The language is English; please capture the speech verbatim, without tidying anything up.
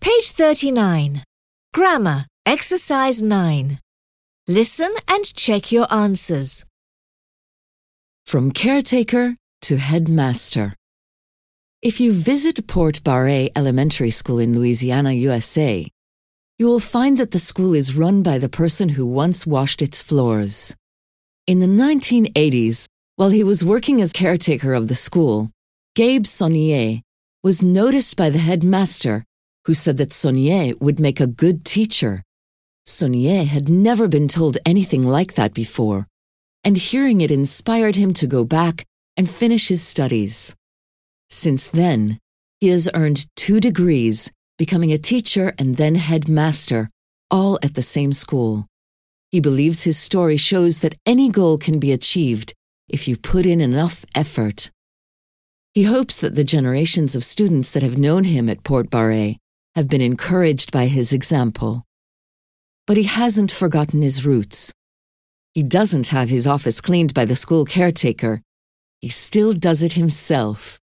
Page thirty-nine. Grammar, Exercise nine. Listen and check your answers. From caretaker to headmaster. If you visit Port Barre Elementary School in Louisiana, U S A, you will find that the school is run by the person who once washed its floors. In the nineteen eighties, while he was working as caretaker of the school, Gabe Saunier was noticed by the headmaster, who said that Saunier would make a good teacher. Saunier had never been told anything like that before, and hearing it inspired him to go back and finish his studies. Since then, he has earned two degrees, becoming a teacher and then headmaster, all at the same school. He believes his story shows that any goal can be achieved if you put in enough effort. He hopes that the generations of students that have known him at Port Barre have been encouraged by his example. But he hasn't forgotten his roots. He doesn't have his office cleaned by the school caretaker. He still does it himself.